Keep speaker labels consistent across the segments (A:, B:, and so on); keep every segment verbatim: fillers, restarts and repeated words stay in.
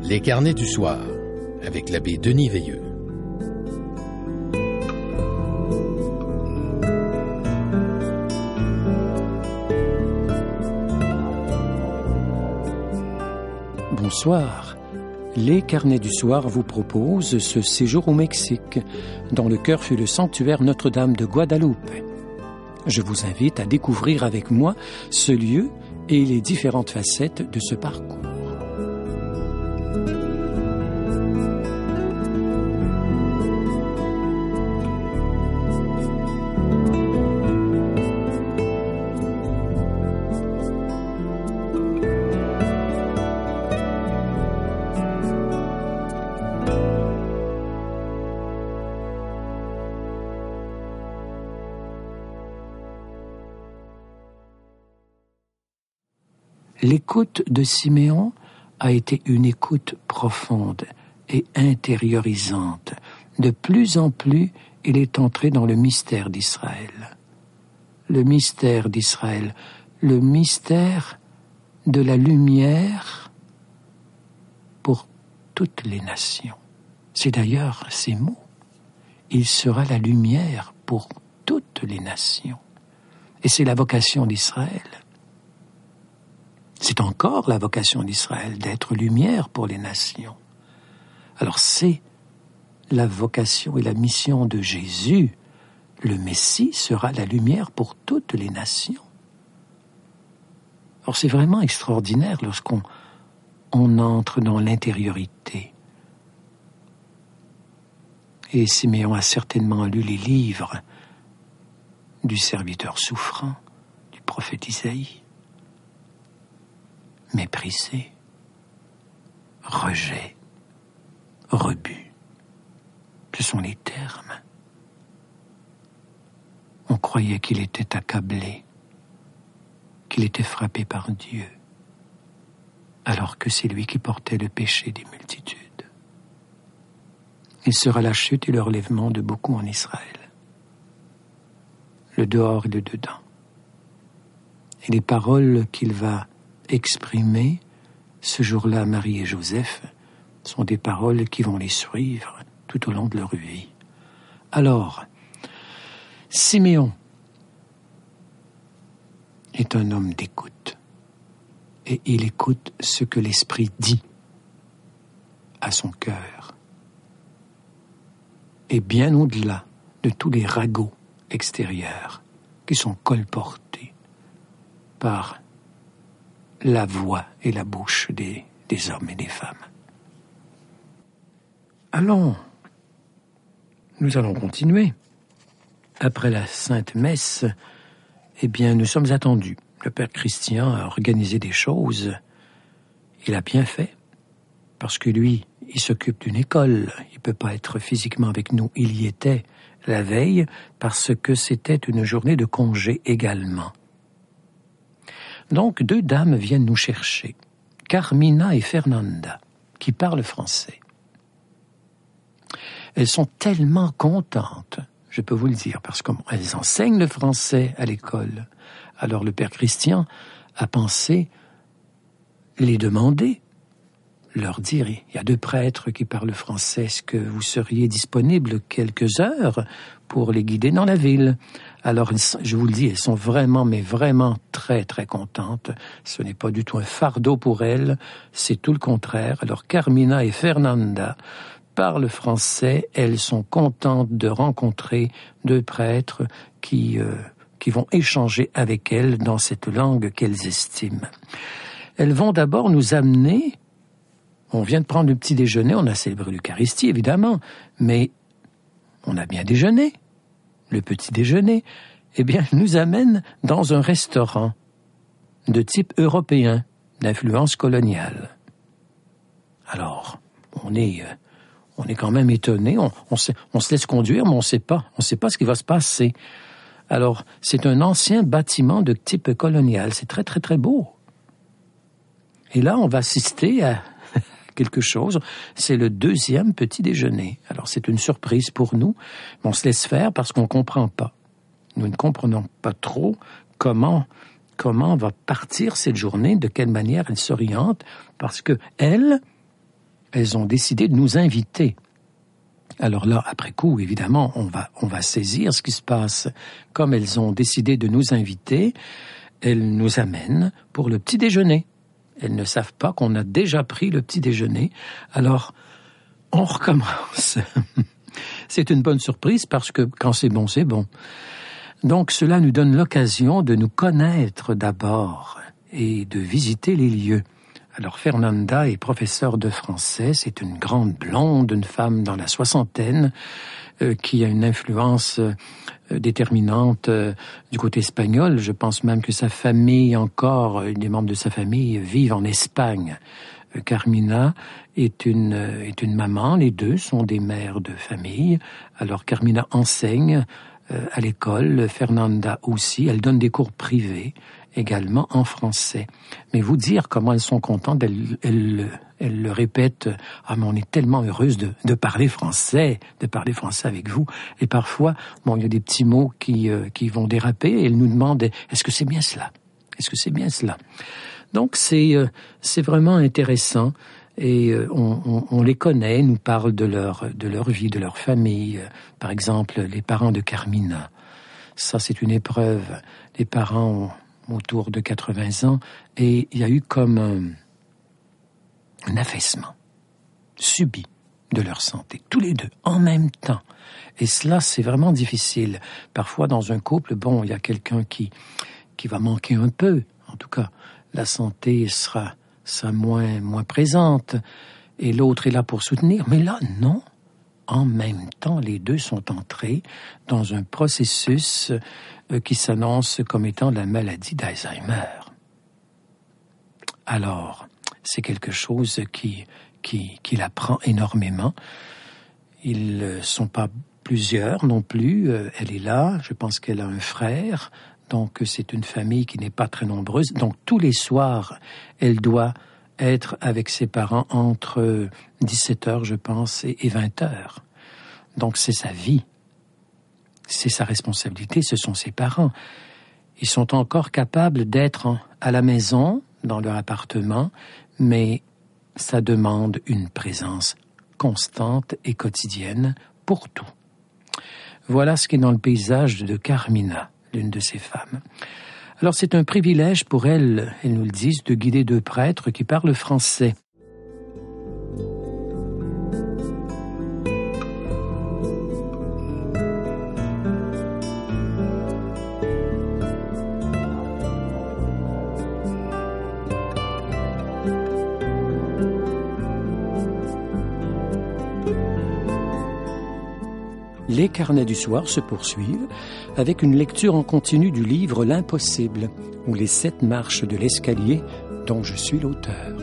A: Les carnets du soir, avec l'abbé Denis Veilleux.
B: Bonsoir. Les carnets du soir vous proposent ce séjour au Mexique, dont le cœur fut le sanctuaire Notre-Dame de Guadalupe. Je vous invite à découvrir avec moi ce lieu et les différentes facettes de ce parcours. L'écoute de Siméon a été une écoute profonde et intériorisante. De plus en plus, il est entré dans le mystère d'Israël. Le mystère d'Israël, le mystère de la lumière pour toutes les nations. C'est d'ailleurs ces mots. Il sera la lumière pour toutes les nations. Et c'est la vocation d'Israël. C'est encore la vocation d'Israël d'être lumière pour les nations. Alors c'est la vocation et la mission de Jésus. Le Messie sera la lumière pour toutes les nations. Alors c'est vraiment extraordinaire lorsqu'on on entre dans l'intériorité. Et Siméon a certainement lu les livres du serviteur souffrant, du prophète Isaïe. Méprisé, rejet, rebut. Ce sont les termes. On croyait qu'il était accablé, qu'il était frappé par Dieu, alors que c'est lui qui portait le péché des multitudes. Il sera la chute et le relèvement de beaucoup en Israël. Le dehors et le dedans. Et les paroles qu'il va exprimer ce jour-là à Marie et Joseph sont des paroles qui vont les suivre tout au long de leur vie. Alors, Siméon est un homme d'écoute et il écoute ce que l'Esprit dit à son cœur. Et bien au-delà de tous les ragots extérieurs qui sont colportés par la voix et la bouche des, des hommes et des femmes. Allons, nous allons continuer. Après la Sainte Messe, eh bien, nous sommes attendus. Le Père Christian a organisé des choses. Il a bien fait, parce que lui, il s'occupe d'une école. Il ne peut pas être physiquement avec nous. Il y était la veille, parce que c'était une journée de congé également. Donc, deux dames viennent nous chercher, Carmina et Fernanda, qui parlent français. Elles sont tellement contentes, je peux vous le dire, parce qu'elles enseignent le français à l'école. Alors le Père Christian a pensé les demander, leur dire, il y a deux prêtres qui parlent français, est-ce que vous seriez disponibles quelques heures pour les guider dans la ville? Alors, je vous le dis, elles sont vraiment, mais vraiment très, très contentes. Ce n'est pas du tout un fardeau pour elles, c'est tout le contraire. Alors, Carmina et Fernanda parlent français, elles sont contentes de rencontrer deux prêtres qui, euh, qui vont échanger avec elles dans cette langue qu'elles estiment. Elles vont d'abord nous amener. On vient de prendre le petit déjeuner, on a célébré l'Eucharistie, évidemment, mais on a bien déjeuné. Le petit déjeuner, eh bien, nous amène dans un restaurant de type européen, d'influence coloniale. Alors, on est, on est quand même étonné, on, on, se, on se laisse conduire, mais on ne sait pas, on sait pas ce qui va se passer. Alors, c'est un ancien bâtiment de type colonial, c'est très, très, très beau. Et là, on va assister à quelque chose, c'est le deuxième petit déjeuner. Alors c'est une surprise pour nous, mais on se laisse faire parce qu'on ne comprend pas. Nous ne comprenons pas trop comment, comment va partir cette journée, de quelle manière elle s'oriente, parce que elle, elles ont décidé de nous inviter. Alors là, après coup, évidemment, on va, on va saisir ce qui se passe. Comme elles ont décidé de nous inviter, elles nous amènent pour le petit déjeuner. Elles ne savent pas qu'on a déjà pris le petit déjeuner. Alors, on recommence. C'est une bonne surprise parce que quand c'est bon, c'est bon. Donc, cela nous donne l'occasion de nous connaître d'abord et de visiter les lieux. Alors, Fernanda est professeure de français. C'est une grande blonde, une femme dans la soixantaine, euh, qui a une influence euh, déterminante euh, du côté espagnol. Je pense même que sa famille encore, euh, des membres de sa famille vivent en Espagne. Euh, Carmina est une, euh, est une maman. Les deux sont des mères de famille. Alors, Carmina enseigne euh, à l'école. Fernanda aussi. Elle donne des cours privés également en français. Mais vous dire comment elles sont contentes, elles, elles, elles le répètent, « Ah, mais on est tellement heureuse de, de parler français, de parler français avec vous. » Et parfois, bon, il y a des petits mots qui, euh, qui vont déraper et elles nous demandent, « Est-ce que c'est bien cela? Est-ce que c'est bien cela? » Donc, c'est, euh, c'est vraiment intéressant et euh, on, on, on les connaît, nous parlent de leur, de leur vie, de leur famille. Par exemple, les parents de Carmina. Ça, c'est une épreuve. Les parents ont autour de quatre-vingts ans, et il y a eu comme un, un affaissement subi de leur santé, tous les deux, en même temps. Et cela, c'est vraiment difficile. Parfois, dans un couple, bon, il y a quelqu'un qui, qui va manquer un peu. En tout cas, la santé sera, sera moins, moins présente, et l'autre est là pour soutenir. Mais là, non. En même temps, les deux sont entrés dans un processus qui s'annonce comme étant la maladie d'Alzheimer. Alors, c'est quelque chose qui, qui, qui la prend énormément. Ils ne sont pas plusieurs non plus. Elle est là, je pense qu'elle a un frère, donc c'est une famille qui n'est pas très nombreuse. Donc tous les soirs, elle doit être avec ses parents entre dix-sept heures, je pense, et vingt heures. Donc c'est sa vie. C'est sa responsabilité, ce sont ses parents. Ils sont encore capables d'être à la maison, dans leur appartement, mais ça demande une présence constante et quotidienne pour tout. Voilà ce qui est dans le paysage de Carmina, l'une de ces femmes. Alors c'est un privilège pour elle, elles nous le disent, de guider deux prêtres qui parlent français. Les carnets du soir se poursuivent avec une lecture en continu du livre L'Impossible, ou les sept marches de l'escalier dont je suis l'auteur.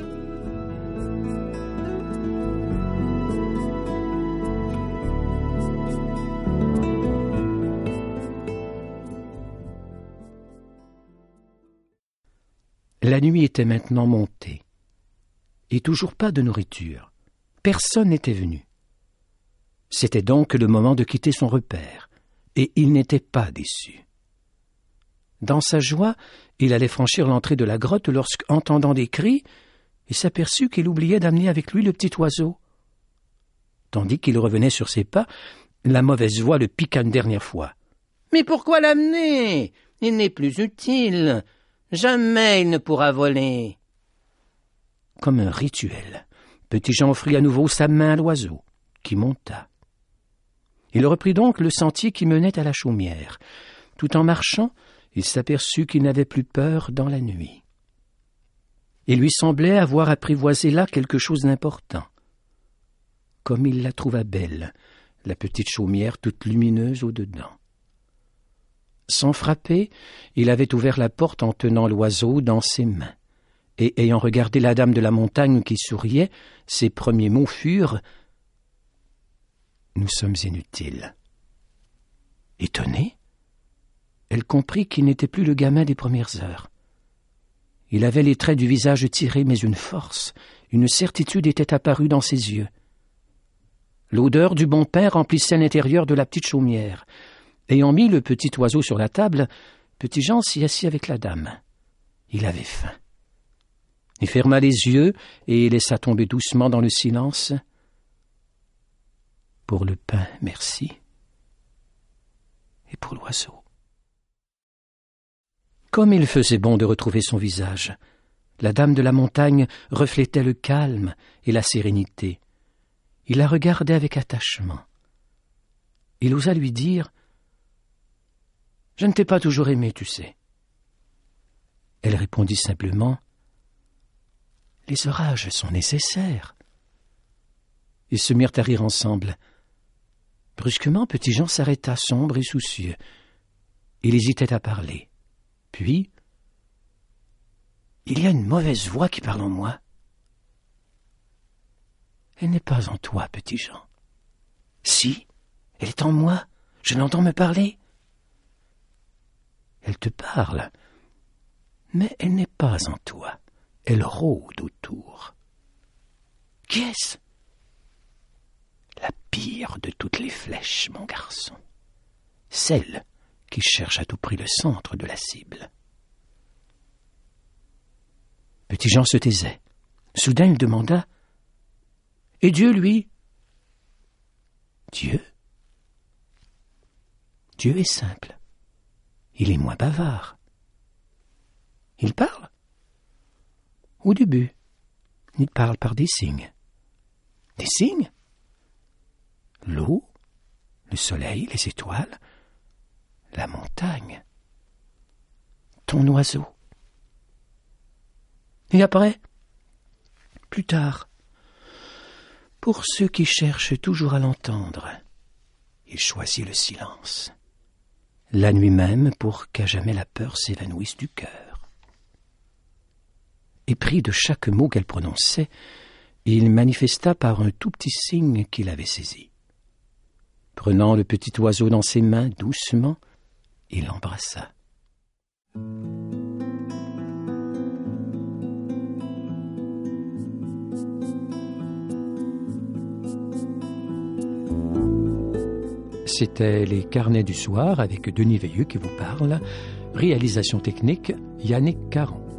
B: La nuit était maintenant montée, et toujours pas de nourriture. Personne n'était venu. C'était donc le moment de quitter son repère, et il n'était pas déçu. Dans sa joie, il allait franchir l'entrée de la grotte lorsque, entendant des cris, il s'aperçut qu'il oubliait d'amener avec lui le petit oiseau. Tandis qu'il revenait sur ses pas, la mauvaise voix le piqua une dernière fois. « Mais pourquoi l'amener? Il n'est plus utile. Jamais il ne pourra voler. » Comme un rituel, Petit-Jean offrit à nouveau sa main à l'oiseau, qui monta. Il reprit donc le sentier qui menait à la chaumière. Tout en marchant, il s'aperçut qu'il n'avait plus peur dans la nuit. Il lui semblait avoir apprivoisé là quelque chose d'important. Comme il la trouva belle, la petite chaumière toute lumineuse au-dedans. Sans frapper, il avait ouvert la porte en tenant l'oiseau dans ses mains. Et ayant regardé la dame de la montagne qui souriait, ses premiers mots furent « Nous sommes inutiles. » Étonnée, elle comprit qu'il n'était plus le gamin des premières heures. Il avait les traits du visage tirés, mais une force, une certitude était apparue dans ses yeux. L'odeur du bon pain remplissait l'intérieur de la petite chaumière. Ayant mis le petit oiseau sur la table, Petit-Jean s'y assit avec la dame. Il avait faim. Il ferma les yeux et laissa tomber doucement dans le silence. Pour le pain, merci. Et pour l'oiseau. Comme il faisait bon de retrouver son visage, la dame de la montagne reflétait le calme et la sérénité. Il la regardait avec attachement. Il osa lui dire « Je ne t'ai pas toujours aimé, tu sais. » Elle répondit simplement « Les orages sont nécessaires. » Ils se mirent à rire ensemble. Brusquement, Petit-Jean s'arrêta sombre et soucieux. Il hésitait à parler. Puis, « Il y a une mauvaise voix qui parle en moi. » « Elle n'est pas en toi, Petit-Jean. »« Si, elle est en moi. Je l'entends me parler. »« Elle te parle. Mais elle n'est pas en toi. Elle rôde autour. »« Qui est-ce ?»« La pire de toutes les flèches, mon garçon. Celle qui cherche à tout prix le centre de la cible. » Petit-Jean se taisait. Soudain, il demanda « Et Dieu, lui ?»« Dieu ? Dieu est simple. Il est moins bavard. Il parle ? Au début, il parle par des signes. Des signes ? L'eau, le soleil, les étoiles, la montagne, ton oiseau. Et après ? Plus tard, pour ceux qui cherchent toujours à l'entendre, il choisit le silence. La nuit même, pour qu'à jamais la peur s'évanouisse du cœur. Épris de chaque mot qu'elle prononçait, il manifesta par un tout petit signe qu'il avait saisi. Prenant le petit oiseau dans ses mains doucement, il l'embrassa. C'était les Carnets du soir avec Denis Veilleux qui vous parle. Réalisation technique, Yannick Caron.